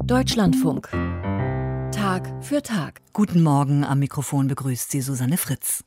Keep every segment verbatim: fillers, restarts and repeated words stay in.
Deutschlandfunk. Tag für Tag. Guten Morgen, am Mikrofon begrüßt Sie Susanne Fritz.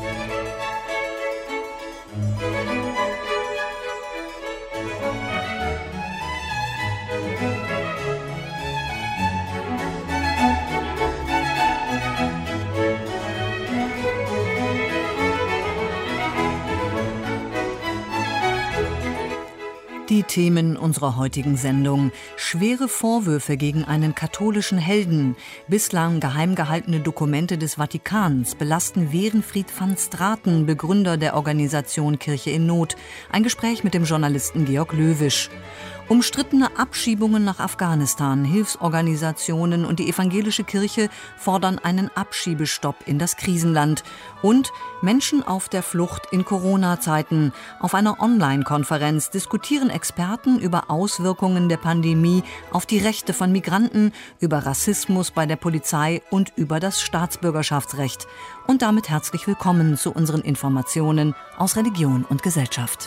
Die Themen unserer heutigen Sendung: Schwere Vorwürfe gegen einen katholischen Helden, bislang geheim gehaltene Dokumente des Vatikans belasten Werenfried van Straten, Begründer der Organisation Kirche in Not. Ein Gespräch mit dem Journalisten Georg Löwisch. Umstrittene Abschiebungen nach Afghanistan. Hilfsorganisationen und die evangelische Kirche fordern einen Abschiebestopp in das Krisenland. Und Menschen auf der Flucht in Corona-Zeiten. Auf einer Online-Konferenz diskutieren Experten über Auswirkungen der Pandemie auf die Rechte von Migranten, über Rassismus bei der Polizei und über das Staatsbürgerschaftsrecht. Und damit herzlich willkommen zu unseren Informationen aus Religion und Gesellschaft.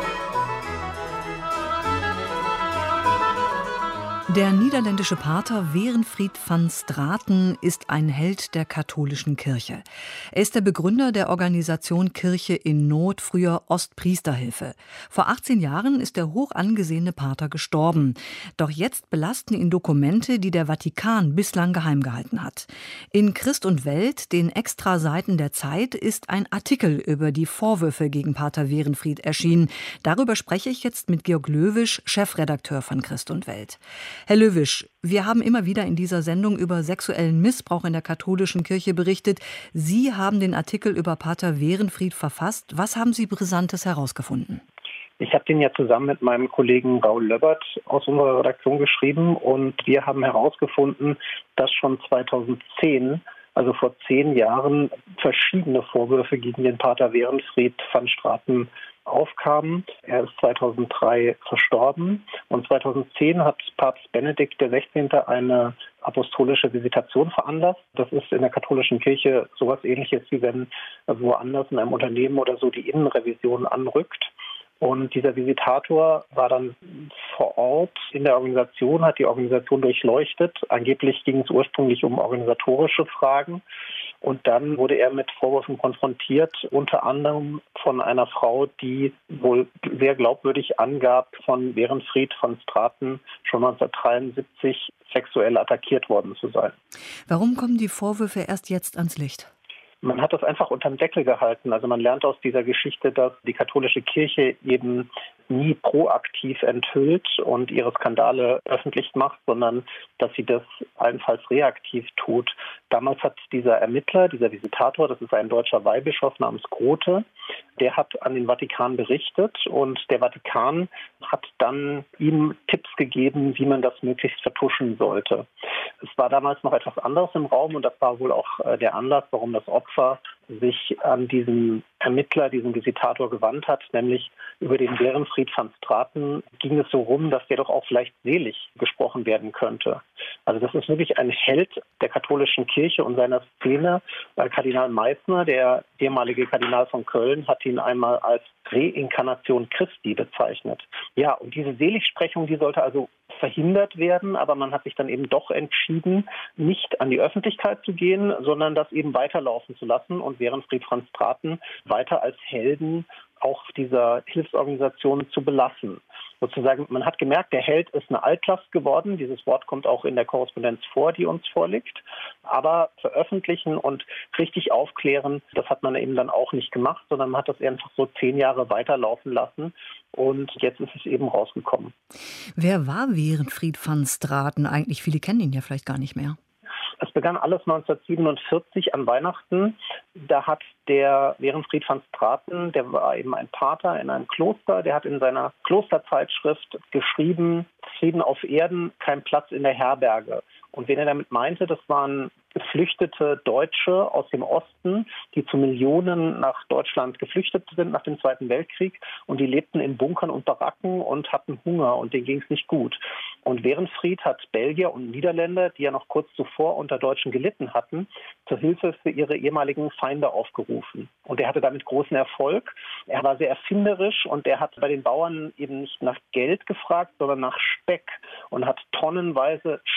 Der niederländische Pater Werenfried van Straten ist ein Held der katholischen Kirche. Er ist der Begründer der Organisation Kirche in Not, früher Ostpriesterhilfe. Vor achtzehn Jahren ist der hoch angesehene Pater gestorben. Doch jetzt belasten ihn Dokumente, die der Vatikan bislang geheim gehalten hat. In Christ und Welt, den Extraseiten der Zeit, ist ein Artikel über die Vorwürfe gegen Pater Werenfried erschienen. Darüber spreche ich jetzt mit Georg Löwisch, Chefredakteur von Christ und Welt. Herr Löwisch, wir haben immer wieder in dieser Sendung über sexuellen Missbrauch in der katholischen Kirche berichtet. Sie haben den Artikel über Pater Werenfried verfasst. Was haben Sie Brisantes herausgefunden? Ich habe den ja zusammen mit meinem Kollegen Raul Löbbert aus unserer Redaktion geschrieben und wir haben herausgefunden, dass schon zweitausendzehn, also vor zehn Jahren, verschiedene Vorwürfe gegen den Pater Werenfried van Straten aufkamen. Er ist zweitausenddrei verstorben und zweitausendzehn hat Papst Benedikt der Sechzehnte eine apostolische Visitation veranlasst. Das ist in der katholischen Kirche sowas Ähnliches, wie wenn woanders in einem Unternehmen oder so die Innenrevision anrückt. Und dieser Visitator war dann vor Ort in der Organisation, hat die Organisation durchleuchtet. Angeblich ging es ursprünglich um organisatorische Fragen. Und dann wurde er mit Vorwürfen konfrontiert, unter anderem von einer Frau, die wohl sehr glaubwürdig angab, von Werenfried van Straten schon neunzehnhundertdreiundsiebzig sexuell attackiert worden zu sein. Warum kommen die Vorwürfe erst jetzt ans Licht? Man hat das einfach unterm Deckel gehalten. Also man lernt aus dieser Geschichte, dass die katholische Kirche eben nie proaktiv enthüllt und ihre Skandale öffentlich macht, sondern dass sie das allenfalls reaktiv tut. Damals hat dieser Ermittler, dieser Visitator, das ist ein deutscher Weihbischof namens Grote, der hat an den Vatikan berichtet und der Vatikan hat dann ihm Tipps gegeben, wie man das möglichst vertuschen sollte. Es war damals noch etwas anderes im Raum und das war wohl auch der Anlass, warum das Opfer sich an diesen Ermittler, diesen Visitator gewandt hat, nämlich über den Werenfried van Straten ging es so rum, dass der doch auch vielleicht selig gesprochen werden könnte. Also das ist wirklich ein Held der katholischen Kirche und seiner Szene. Kardinal Meissner, der ehemalige Kardinal von Köln, hat ihn einmal als Reinkarnation Christi bezeichnet. Ja, und diese Seligsprechung, die sollte also verhindert werden, aber man hat sich dann eben doch entschieden, nicht an die Öffentlichkeit zu gehen, sondern das eben weiterlaufen zu lassen und Werenfried van Straten weiter als Helden auch dieser Hilfsorganisation zu belassen. Sozusagen, man hat gemerkt, der Held ist eine Altlast geworden. Dieses Wort kommt auch in der Korrespondenz vor, die uns vorliegt. Aber veröffentlichen und richtig aufklären, das hat man eben dann auch nicht gemacht, sondern man hat das einfach so zehn Jahre weiterlaufen lassen. Und jetzt ist es eben rausgekommen. Wer war Werenfried van Straten eigentlich? Viele kennen ihn ja vielleicht gar nicht mehr. Es begann alles neunzehnhundertsiebenundvierzig an Weihnachten. Da hat der Werenfried van Straten, der war eben ein Pater in einem Kloster, der hat in seiner Klosterzeitschrift geschrieben, Frieden auf Erden, kein Platz in der Herberge. Und wen er damit meinte, das waren geflüchtete Deutsche aus dem Osten, die zu Millionen nach Deutschland geflüchtet sind nach dem Zweiten Weltkrieg und die lebten in Bunkern und Baracken und hatten Hunger und denen ging es nicht gut. Und Werenfried hat Belgier und Niederländer, die ja noch kurz zuvor unter Deutschen gelitten hatten, zur Hilfe für ihre ehemaligen Feinde aufgerufen. Und er hatte damit großen Erfolg. Er war sehr erfinderisch und er hat bei den Bauern eben nicht nach Geld gefragt, sondern nach Speck und hat tonnenweise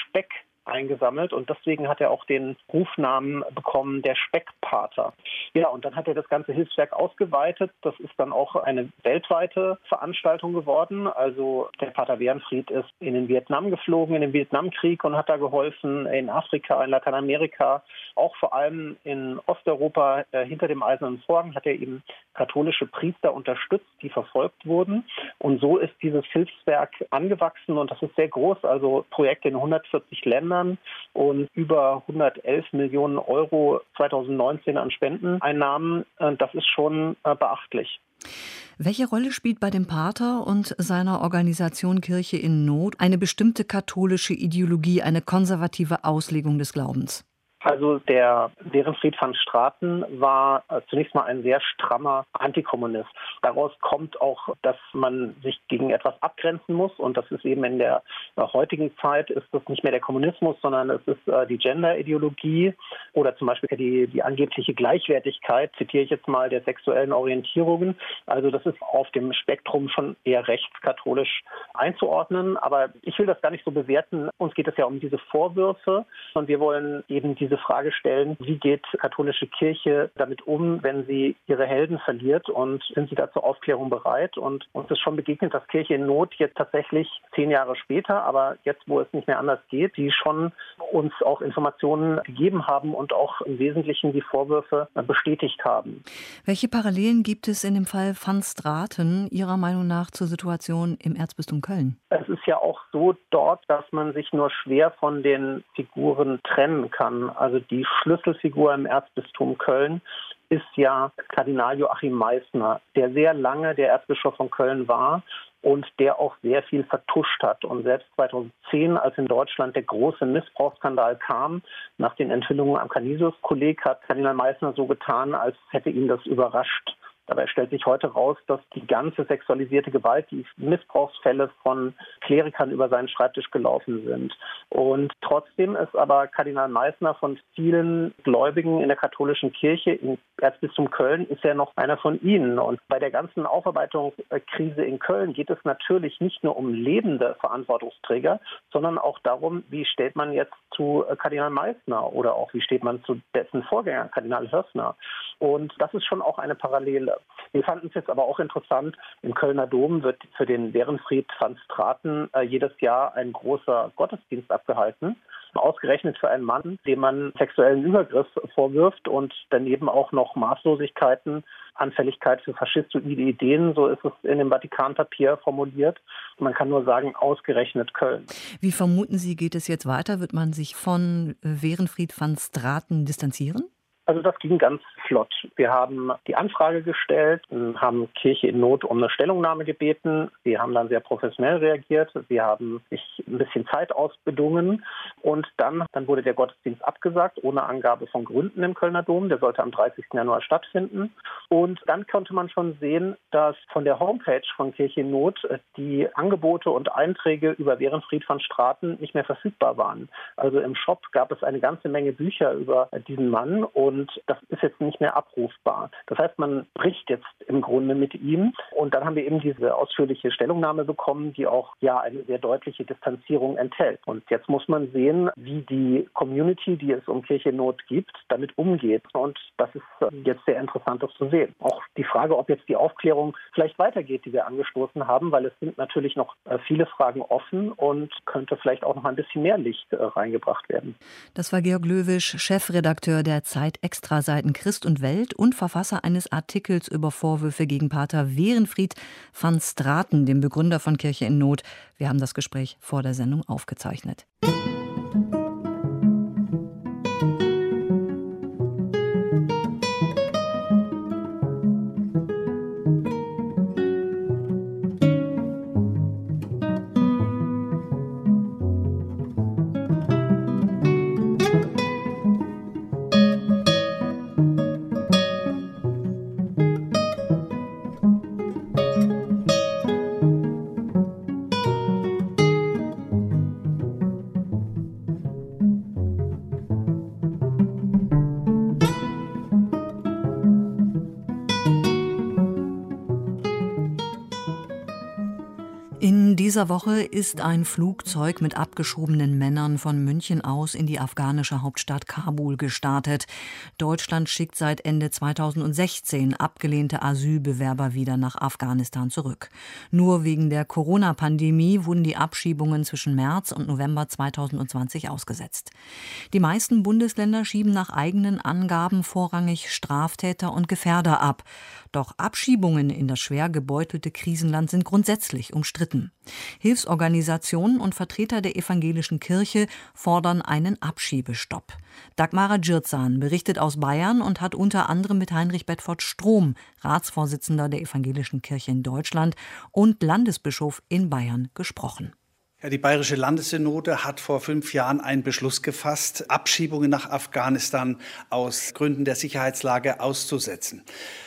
Speck eingesammelt und deswegen hat er auch den Rufnamen bekommen, der Speckpater. Ja, und dann hat er das ganze Hilfswerk ausgeweitet. Das ist dann auch eine weltweite Veranstaltung geworden. Also der Pater Werenfried ist in den Vietnam geflogen, in den Vietnamkrieg und hat da geholfen, in Afrika, in Lateinamerika, auch vor allem in Osteuropa äh, hinter dem Eisernen Vorhang hat er eben katholische Priester unterstützt, die verfolgt wurden. Und so ist dieses Hilfswerk angewachsen und das ist sehr groß, also Projekte in hundertvierzig Ländern und über hundertelf Millionen Euro zweitausendneunzehn an Spendeneinnahmen. Das ist schon beachtlich. Welche Rolle spielt bei dem Pater und seiner Organisation Kirche in Not eine bestimmte katholische Ideologie, eine konservative Auslegung des Glaubens? Also der Werenfried van Straten war äh, zunächst mal ein sehr strammer Antikommunist. Daraus kommt auch, dass man sich gegen etwas abgrenzen muss und das ist eben in der äh, heutigen Zeit ist das nicht mehr der Kommunismus, sondern es ist äh, die Gender-Ideologie oder zum Beispiel die, die angebliche Gleichwertigkeit, zitiere ich jetzt mal, der sexuellen Orientierungen. Also das ist auf dem Spektrum schon eher rechtskatholisch einzuordnen, aber ich will das gar nicht so bewerten. Uns geht es ja um diese Vorwürfe und wir wollen eben diese diese Frage stellen, wie geht katholische Kirche damit um, wenn sie ihre Helden verliert und sind sie da zur Aufklärung bereit? Und uns ist schon begegnet, dass Kirche in Not jetzt tatsächlich zehn Jahre später, aber jetzt, wo es nicht mehr anders geht, die schon uns auch Informationen gegeben haben und auch im Wesentlichen die Vorwürfe bestätigt haben. Welche Parallelen gibt es in dem Fall van Straten Ihrer Meinung nach zur Situation im Erzbistum Köln? Es ist ja auch so dort, dass man sich nur schwer von den Figuren trennen kann. Also die Schlüsselfigur im Erzbistum Köln ist ja Kardinal Joachim Meissner, der sehr lange der Erzbischof von Köln war und der auch sehr viel vertuscht hat. Und selbst zweitausendzehn, als in Deutschland der große Missbrauchsskandal kam, nach den Enthüllungen am Canisius-Kolleg, hat Kardinal Meissner so getan, als hätte ihn das überrascht. Dabei stellt sich heute raus, dass die ganze sexualisierte Gewalt, die Missbrauchsfälle von Klerikern über seinen Schreibtisch gelaufen sind. Und trotzdem ist aber Kardinal Meissner von vielen Gläubigen in der katholischen Kirche, im Erzbistum Köln, ist er noch einer von ihnen. Und bei der ganzen Aufarbeitungskrise in Köln geht es natürlich nicht nur um lebende Verantwortungsträger, sondern auch darum, wie steht man jetzt zu Kardinal Meissner oder auch wie steht man zu dessen Vorgänger, Kardinal Hörsner. Und das ist schon auch eine Parallele. Wir fanden es jetzt aber auch interessant, im Kölner Dom wird für den Werenfried van Straten äh, jedes Jahr ein großer Gottesdienst abgehalten. Ausgerechnet für einen Mann, dem man sexuellen Übergriff vorwirft und daneben auch noch Maßlosigkeiten, Anfälligkeit für faschistoide Ideen, so ist es in dem Vatikanpapier formuliert. Man kann nur sagen, ausgerechnet Köln. Wie vermuten Sie, geht es jetzt weiter? Wird man sich von Werenfried van Straten distanzieren? Also das ging ganz flott. Wir haben die Anfrage gestellt, haben Kirche in Not um eine Stellungnahme gebeten. Sie haben dann sehr professionell reagiert. Sie haben sich ein bisschen Zeit ausbedungen. Und dann, dann wurde der Gottesdienst abgesagt, ohne Angabe von Gründen im Kölner Dom. Der sollte am dreißigsten Januar stattfinden. Und dann konnte man schon sehen, dass von der Homepage von Kirche in Not die Angebote und Einträge über Werenfried van Straten nicht mehr verfügbar waren. Also im Shop gab es eine ganze Menge Bücher über diesen Mann und Und das ist jetzt nicht mehr abrufbar. Das heißt, man bricht jetzt im Grunde mit ihm. Und dann haben wir eben diese ausführliche Stellungnahme bekommen, die auch ja eine sehr deutliche Distanzierung enthält. Und jetzt muss man sehen, wie die Community, die es um Kirche in Not gibt, damit umgeht. Und das ist jetzt sehr interessant, das zu sehen. Auch die Frage, ob jetzt die Aufklärung vielleicht weitergeht, die wir angestoßen haben, weil es sind natürlich noch viele Fragen offen und könnte vielleicht auch noch ein bisschen mehr Licht reingebracht werden. Das war Georg Löwisch, Chefredakteur der Zeit Extraseiten Christ und Welt und Verfasser eines Artikels über Vorwürfe gegen Pater Werenfried van Straten, dem Begründer von Kirche in Not. Wir haben das Gespräch vor der Sendung aufgezeichnet. dieser Woche ist ein Flugzeug mit abgeschobenen Männern von München aus in die afghanische Hauptstadt Kabul gestartet. Deutschland schickt seit Ende zweitausendsechzehn abgelehnte Asylbewerber wieder nach Afghanistan zurück. Nur wegen der Corona-Pandemie wurden die Abschiebungen zwischen März und November zweitausendzwanzig ausgesetzt. Die meisten Bundesländer schieben nach eigenen Angaben vorrangig Straftäter und Gefährder ab. Doch Abschiebungen in das schwer gebeutelte Krisenland sind grundsätzlich umstritten. Hilfsorganisationen und Vertreter der evangelischen Kirche fordern einen Abschiebestopp. Dagmara Djirzan berichtet aus Bayern und hat unter anderem mit Heinrich Bedford Strom, Ratsvorsitzender der evangelischen Kirche in Deutschland und Landesbischof in Bayern, gesprochen. Ja, die Bayerische Landessynode hat vor fünf Jahren einen Beschluss gefasst, Abschiebungen nach Afghanistan aus Gründen der Sicherheitslage auszusetzen.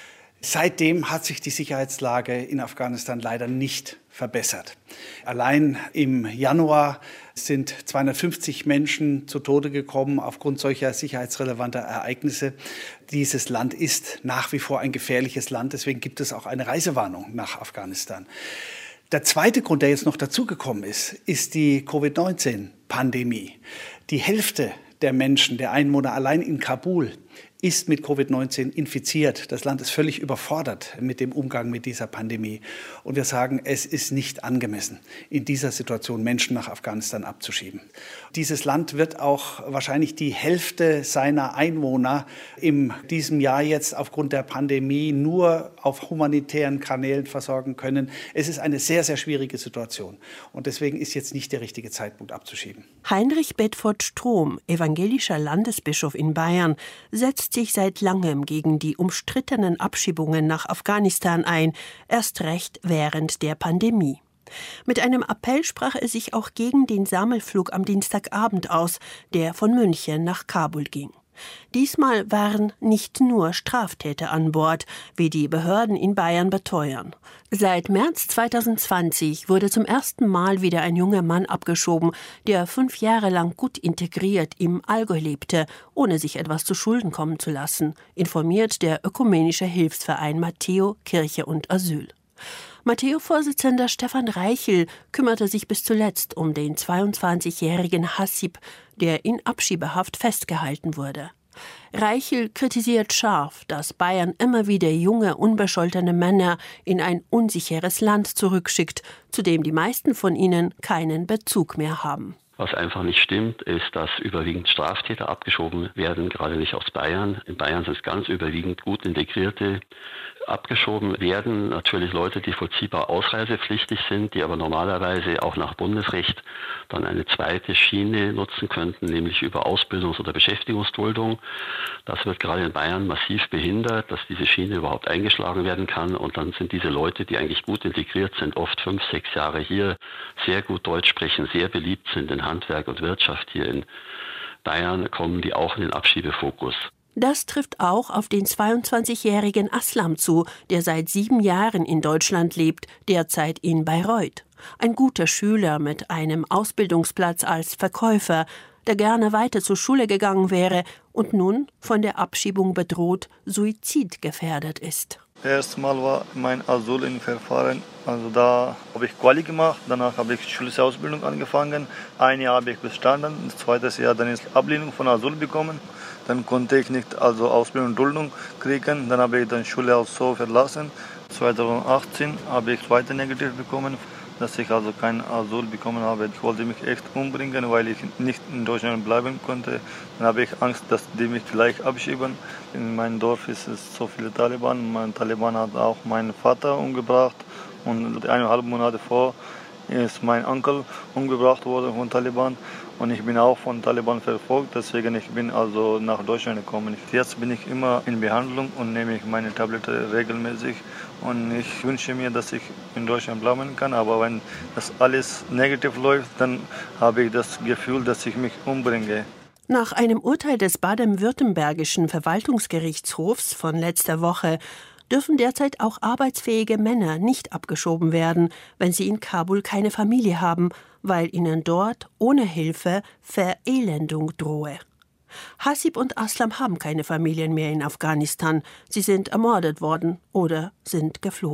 Seitdem hat sich die Sicherheitslage in Afghanistan leider nicht verbessert. Allein im Januar sind zweihundertfünfzig Menschen zu Tode gekommen aufgrund solcher sicherheitsrelevanter Ereignisse. Dieses Land ist nach wie vor ein gefährliches Land, deswegen gibt es auch eine Reisewarnung nach Afghanistan. Der zweite Grund, der jetzt noch dazugekommen ist, ist die Covid neunzehn Pandemie. Die Hälfte der Menschen, der Einwohner allein in Kabul, ist mit Covid neunzehn infiziert. Das Land ist völlig überfordert mit dem Umgang mit dieser Pandemie. Und wir sagen, es ist nicht angemessen, in dieser Situation Menschen nach Afghanistan abzuschieben. Dieses Land wird auch wahrscheinlich die Hälfte seiner Einwohner in diesem Jahr jetzt aufgrund der Pandemie nur auf humanitären Kanälen versorgen können. Es ist eine sehr, sehr schwierige Situation. Und deswegen ist jetzt nicht der richtige Zeitpunkt abzuschieben. Heinrich Bedford Strom, evangelischer Landesbischof in Bayern, setzt sich seit langem gegen die umstrittenen Abschiebungen nach Afghanistan ein, erst recht während der Pandemie. Mit einem Appell sprach er sich auch gegen den Sammelflug am Dienstagabend aus, der von München nach Kabul ging. Diesmal waren nicht nur Straftäter an Bord, wie die Behörden in Bayern beteuern. Seit März zweitausendzwanzig wurde zum ersten Mal wieder ein junger Mann abgeschoben, der fünf Jahre lang gut integriert im Allgäu lebte, ohne sich etwas zu Schulden kommen zu lassen, informiert der ökumenische Hilfsverein Matteo, Kirche und Asyl. Matteo-Vorsitzender Stefan Reichel kümmerte sich bis zuletzt um den zweiundzwanzigjährigen Hassib, der in Abschiebehaft festgehalten wurde. Reichel kritisiert scharf, dass Bayern immer wieder junge, unbescholtene Männer in ein unsicheres Land zurückschickt, zu dem die meisten von ihnen keinen Bezug mehr haben. Was einfach nicht stimmt, ist, dass überwiegend Straftäter abgeschoben werden, gerade nicht aus Bayern. In Bayern sind es ganz überwiegend gut integrierte. Abgeschoben werden natürlich Leute, die vollziehbar ausreisepflichtig sind, die aber normalerweise auch nach Bundesrecht dann eine zweite Schiene nutzen könnten, nämlich über Ausbildungs- oder Beschäftigungsduldung. Das wird gerade in Bayern massiv behindert, dass diese Schiene überhaupt eingeschlagen werden kann. Und dann sind diese Leute, die eigentlich gut integriert sind, oft fünf, sechs Jahre hier, sehr gut Deutsch sprechen, sehr beliebt sind in Handwerk und Wirtschaft hier in Bayern, kommen die auch in den Abschiebefokus. Das trifft auch auf den zweiundzwanzigjährigen Aslam zu, der seit sieben Jahren in Deutschland lebt, derzeit in Bayreuth. Ein guter Schüler mit einem Ausbildungsplatz als Verkäufer, der gerne weiter zur Schule gegangen wäre und nun von der Abschiebung bedroht, suizidgefährdet ist. Erstmal war mein Asylverfahren, also da habe ich Quali gemacht, danach habe ich schulische Ausbildung angefangen, ein Jahr habe ich bestanden, das zweite Jahr dann ist Ablehnung von Asyl bekommen, dann konnte ich nicht also Ausbildung und Duldung kriegen, dann habe ich dann Schule auch so verlassen, zweitausendachtzehn habe ich zweite Negativ bekommen, dass ich also kein Asyl bekommen habe. Ich wollte mich echt umbringen, weil ich nicht in Deutschland bleiben konnte. Dann habe ich Angst, dass die mich gleich abschieben. In meinem Dorf ist es so viele Taliban. Mein Taliban hat auch meinen Vater umgebracht. Und eineinhalb Monate vor ist mein Onkel umgebracht worden von Taliban. Und ich bin auch von Taliban verfolgt, deswegen ich bin also nach Deutschland gekommen. Jetzt bin ich immer in Behandlung und nehme ich meine Tablette regelmäßig. Und ich wünsche mir, dass ich in Deutschland bleiben kann. Aber wenn das alles negativ läuft, dann habe ich das Gefühl, dass ich mich umbringe. Nach einem Urteil des baden-württembergischen Verwaltungsgerichtshofs von letzter Woche dürfen derzeit auch arbeitsfähige Männer nicht abgeschoben werden, wenn sie in Kabul keine Familie haben, weil ihnen dort ohne Hilfe Verelendung drohe. Hassib und Aslam haben keine Familien mehr in Afghanistan. Sie sind ermordet worden oder sind geflohen.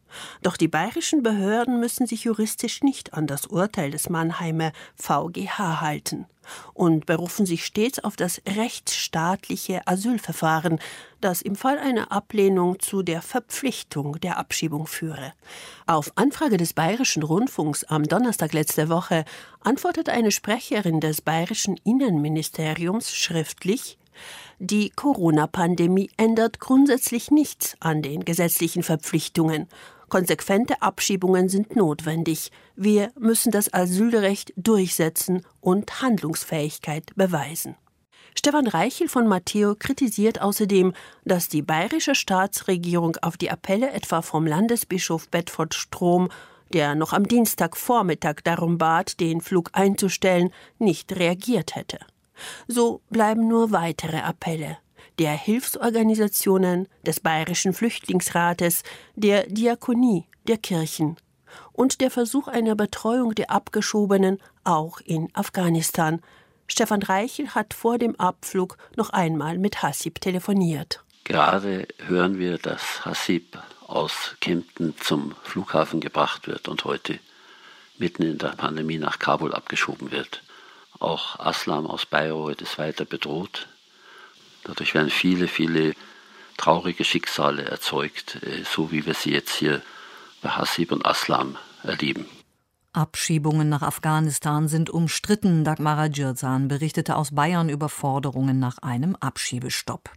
Doch die bayerischen Behörden müssen sich juristisch nicht an das Urteil des Mannheimer V G H halten und berufen sich stets auf das rechtsstaatliche Asylverfahren, das im Fall einer Ablehnung zu der Verpflichtung der Abschiebung führe. Auf Anfrage des Bayerischen Rundfunks am Donnerstag letzte Woche antwortet eine Sprecherin des bayerischen Innenministeriums schriftlich: Die Corona-Pandemie ändert grundsätzlich nichts an den gesetzlichen Verpflichtungen. Konsequente Abschiebungen sind notwendig. Wir müssen das Asylrecht durchsetzen und Handlungsfähigkeit beweisen. Stefan Reichel von Matteo kritisiert außerdem, dass die bayerische Staatsregierung auf die Appelle etwa vom Landesbischof Bedford Strom, der noch am Dienstagvormittag darum bat, den Flug einzustellen, nicht reagiert hätte. So bleiben nur weitere Appelle der Hilfsorganisationen, des Bayerischen Flüchtlingsrates, der Diakonie, der Kirchen und der Versuch einer Betreuung der Abgeschobenen auch in Afghanistan. Stefan Reichel hat vor dem Abflug noch einmal mit Hassib telefoniert. Gerade hören wir, dass Hassib aus Kempten zum Flughafen gebracht wird und heute mitten in der Pandemie nach Kabul abgeschoben wird. Auch Aslam aus Bayreuth ist weiter bedroht. Dadurch werden viele, viele traurige Schicksale erzeugt, so wie wir sie jetzt hier bei Hassib und Aslam erleben. Abschiebungen nach Afghanistan sind umstritten. Dagmara Djirzan berichtete aus Bayern über Forderungen nach einem Abschiebestopp.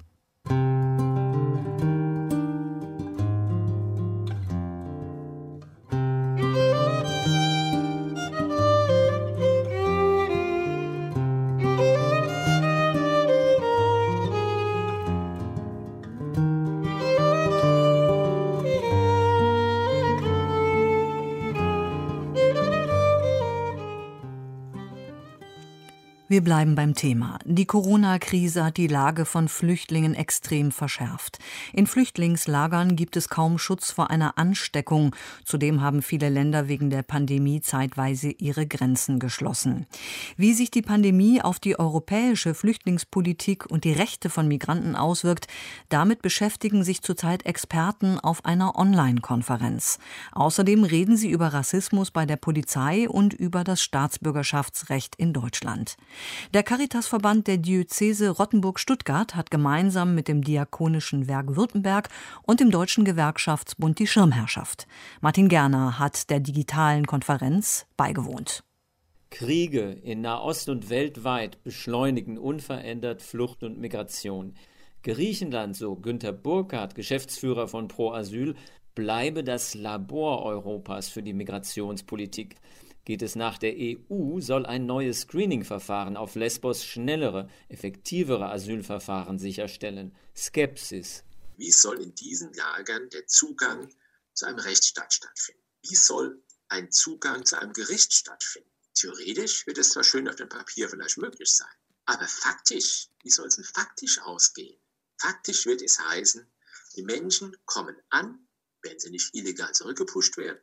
Wir bleiben beim Thema. Die Corona-Krise hat die Lage von Flüchtlingen extrem verschärft. In Flüchtlingslagern gibt es kaum Schutz vor einer Ansteckung. Zudem haben viele Länder wegen der Pandemie zeitweise ihre Grenzen geschlossen. Wie sich die Pandemie auf die europäische Flüchtlingspolitik und die Rechte von Migranten auswirkt, damit beschäftigen sich zurzeit Experten auf einer Online-Konferenz. Außerdem reden sie über Rassismus bei der Polizei und über das Staatsbürgerschaftsrecht in Deutschland. Der Caritasverband der Diözese Rottenburg-Stuttgart hat gemeinsam mit dem Diakonischen Werk Württemberg und dem Deutschen Gewerkschaftsbund die Schirmherrschaft. Martin Gerner hat der digitalen Konferenz beigewohnt. Kriege in Nahost und weltweit beschleunigen unverändert Flucht und Migration. Griechenland, so Günter Burkhardt, Geschäftsführer von Pro Asyl, bleibe das Labor Europas für die Migrationspolitik. Geht es nach der E U, soll ein neues Screening-Verfahren auf Lesbos schnellere, effektivere Asylverfahren sicherstellen. Skepsis. Wie soll in diesen Lagern der Zugang zu einem Rechtsstaat stattfinden? Wie soll ein Zugang zu einem Gericht stattfinden? Theoretisch wird es zwar schön auf dem Papier vielleicht möglich sein, aber faktisch, wie soll es denn faktisch ausgehen? Faktisch wird es heißen, die Menschen kommen an, wenn sie nicht illegal zurückgepusht werden,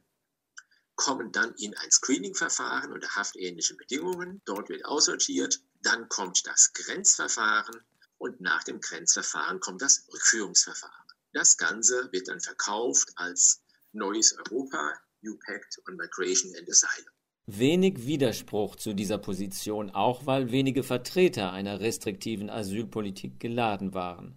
kommen dann in ein Screening-Verfahren unter haftähnlichen Bedingungen. Dort wird aussortiert. Dann kommt das Grenzverfahren und nach dem Grenzverfahren kommt das Rückführungsverfahren. Das Ganze wird dann verkauft als neues Europa, New Pact on Migration and Asylum. Wenig Widerspruch zu dieser Position, auch weil wenige Vertreter einer restriktiven Asylpolitik geladen waren.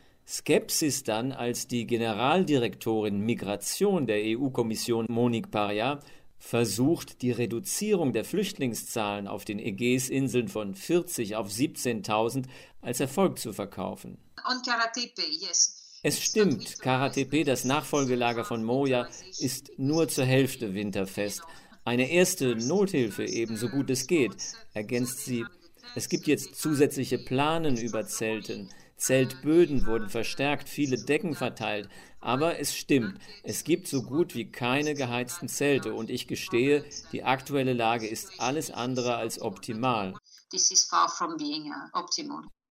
Skepsis dann, als die Generaldirektorin Migration der E U-Kommission Monique Parja versucht, die Reduzierung der Flüchtlingszahlen auf den Ägäisinseln von vierzig auf siebzehntausend als Erfolg zu verkaufen. Es stimmt, Kara Tepe, das Nachfolgelager von Moria, ist nur zur Hälfte winterfest. Eine erste Nothilfe ebenso gut es geht, ergänzt sie. Es gibt jetzt zusätzliche Planen über Zelten. Zeltböden wurden verstärkt, viele Decken verteilt. Aber es stimmt, es gibt so gut wie keine geheizten Zelte. Und ich gestehe, die aktuelle Lage ist alles andere als optimal.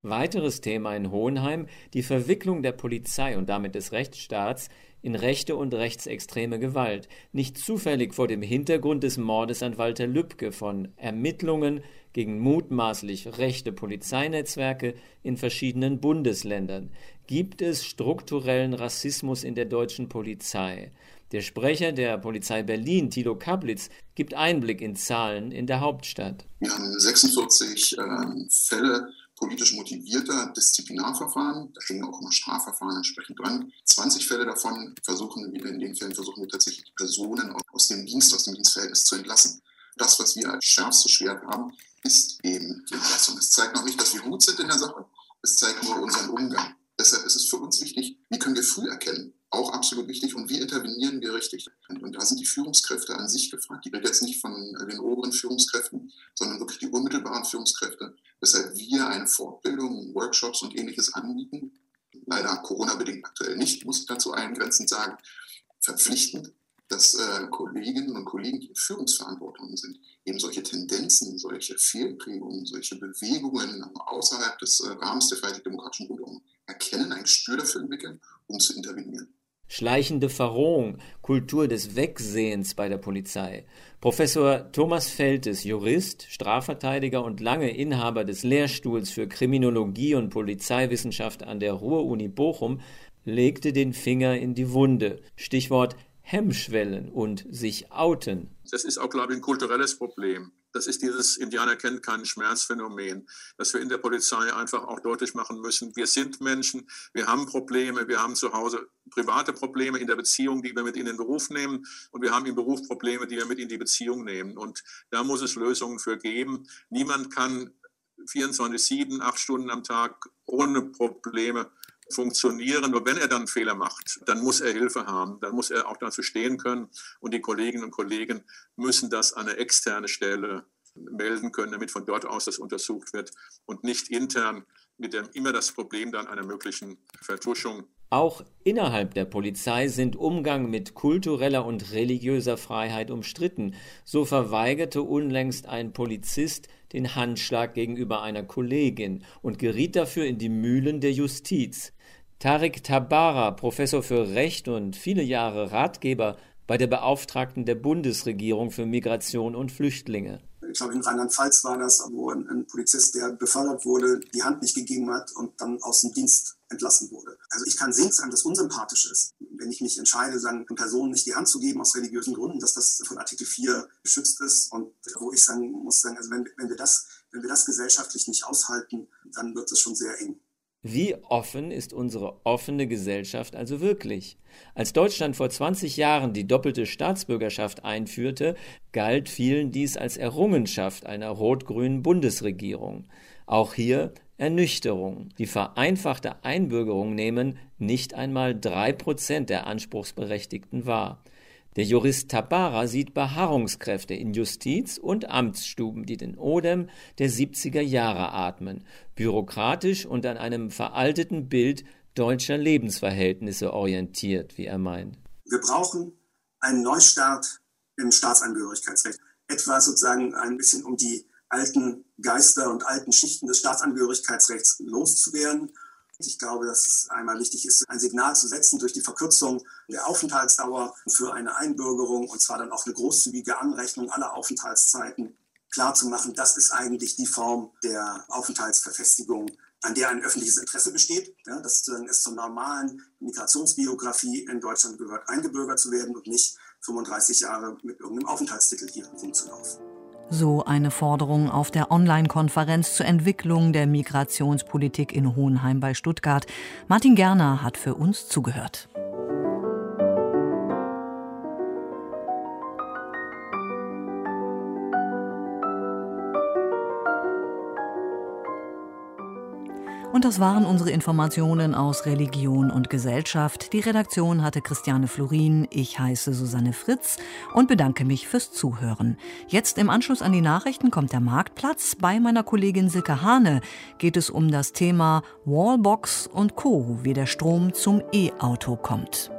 Weiteres Thema in Hohenheim: die Verwicklung der Polizei und damit des Rechtsstaats in rechte und rechtsextreme Gewalt. Nicht zufällig vor dem Hintergrund des Mordes an Walter Lübcke von Ermittlungen gegen mutmaßlich rechte Polizeinetzwerke in verschiedenen Bundesländern. Gibt es strukturellen Rassismus in der deutschen Polizei? Der Sprecher der Polizei Berlin, Thilo Kablitz, gibt Einblick in Zahlen in der Hauptstadt. Wir haben sechsundvierzig äh, Fälle politisch motivierter Disziplinarverfahren, da hängen auch immer Strafverfahren entsprechend dran. zwanzig Fälle davon versuchen wir, in den Fällen versuchen wir tatsächlich die Personen aus dem Dienst, aus dem Dienstverhältnis zu entlassen. Das, was wir als schärfstes Schwert haben, ist eben die Entlassung. Es zeigt noch nicht, dass wir gut sind in der Sache, es zeigt nur unseren Umgang. Deshalb ist es für uns wichtig, wie können wir früh erkennen, auch absolut wichtig, und wie intervenieren wir richtig. Und, und da sind die Führungskräfte an sich gefragt. Ich rede jetzt nicht von den oberen Führungskräften, sondern wirklich die unmittelbaren Führungskräfte, weshalb wir eine Fortbildung, Workshops und Ähnliches anbieten. Leider Corona-bedingt aktuell nicht, muss ich dazu eingrenzend sagen, verpflichtend, dass äh, Kolleginnen und Kollegen, die in Führungsverantwortung sind, eben solche Tendenzen, solche Fehlprägungen, solche Bewegungen außerhalb des äh, Rahmens der freiheitlich-demokratischen Grundordnung erkennen, ein Gespür dafür entwickeln, um zu intervenieren. Schleichende Verrohung, Kultur des Wegsehens bei der Polizei. Professor Thomas Feltes, Jurist, Strafverteidiger und lange Inhaber des Lehrstuhls für Kriminologie und Polizeiwissenschaft an der Ruhr-Uni Bochum, legte den Finger in die Wunde. Stichwort Hemmschwellen und sich outen. Das ist auch, glaube ich, ein kulturelles Problem. Das ist dieses Indianer kennt keinen Schmerzphänomen, dass wir in der Polizei einfach auch deutlich machen müssen, wir sind Menschen, wir haben Probleme, wir haben zu Hause private Probleme in der Beziehung, die wir mit in den Beruf nehmen, und wir haben im Beruf Probleme, die wir mit in die Beziehung nehmen. Und da muss es Lösungen für geben. Niemand kann vierundzwanzig sieben, acht Stunden am Tag ohne Probleme funktionieren. Nur wenn er dann Fehler macht, dann muss er Hilfe haben, dann muss er auch dazu stehen können, und die Kolleginnen und Kollegen müssen das an eine externe Stelle melden können, damit von dort aus das untersucht wird und nicht intern mit dem immer das Problem dann einer möglichen Vertuschung. Auch innerhalb der Polizei sind Umgang mit kultureller und religiöser Freiheit umstritten. So verweigerte unlängst ein Polizist den Handschlag gegenüber einer Kollegin und geriet dafür in die Mühlen der Justiz. Tarik Tabara, Professor für Recht und viele Jahre Ratgeber bei der Beauftragten der Bundesregierung für Migration und Flüchtlinge. Ich glaube, in Rheinland-Pfalz war das, wo ein, ein Polizist, der befördert wurde, die Hand nicht gegeben hat und dann aus dem Dienst entlassen wurde. Also ich kann sehen, dass das unsympathisch ist, wenn ich mich entscheide, sagen, Personen nicht die Hand zu geben aus religiösen Gründen, dass das von Artikel vier geschützt ist, und wo ich sagen muss, sagen, also wenn, wenn wir das, wenn wir das gesellschaftlich nicht aushalten, dann wird es schon sehr eng. Wie offen ist unsere offene Gesellschaft also wirklich? Als Deutschland vor zwanzig Jahren die doppelte Staatsbürgerschaft einführte, galt vielen dies als Errungenschaft einer rot-grünen Bundesregierung. Auch hier Ernüchterung. Die vereinfachte Einbürgerung nehmen nicht einmal drei Prozent der Anspruchsberechtigten wahr. Der Jurist Tabara sieht Beharrungskräfte in Justiz und Amtsstuben, die den Odem der siebziger Jahre atmen, bürokratisch und an einem veralteten Bild deutscher Lebensverhältnisse orientiert, wie er meint. Wir brauchen einen Neustart im Staatsangehörigkeitsrecht. Etwa sozusagen ein bisschen, um die alten Geister und alten Schichten des Staatsangehörigkeitsrechts loszuwerden. Ich glaube, dass es einmal wichtig ist, ein Signal zu setzen durch die Verkürzung der Aufenthaltsdauer für eine Einbürgerung, und zwar dann auch eine großzügige Anrechnung aller Aufenthaltszeiten, klarzumachen, das ist eigentlich die Form der Aufenthaltsverfestigung, an der ein öffentliches Interesse besteht, ja, dass es zur normalen Migrationsbiografie in Deutschland gehört, eingebürgert zu werden und nicht fünfunddreißig Jahre mit irgendeinem Aufenthaltstitel hier rumzulaufen. So eine Forderung auf der Online-Konferenz zur Entwicklung der Migrationspolitik in Hohenheim bei Stuttgart. Martin Gerner hat für uns zugehört. Und das waren unsere Informationen aus Religion und Gesellschaft. Die Redaktion hatte Christiane Florin, ich heiße Susanne Fritz und bedanke mich fürs Zuhören. Jetzt im Anschluss an die Nachrichten kommt der Marktplatz. Bei meiner Kollegin Silke Hane geht es um das Thema Wallbox und Co., wie der Strom zum E-Auto kommt.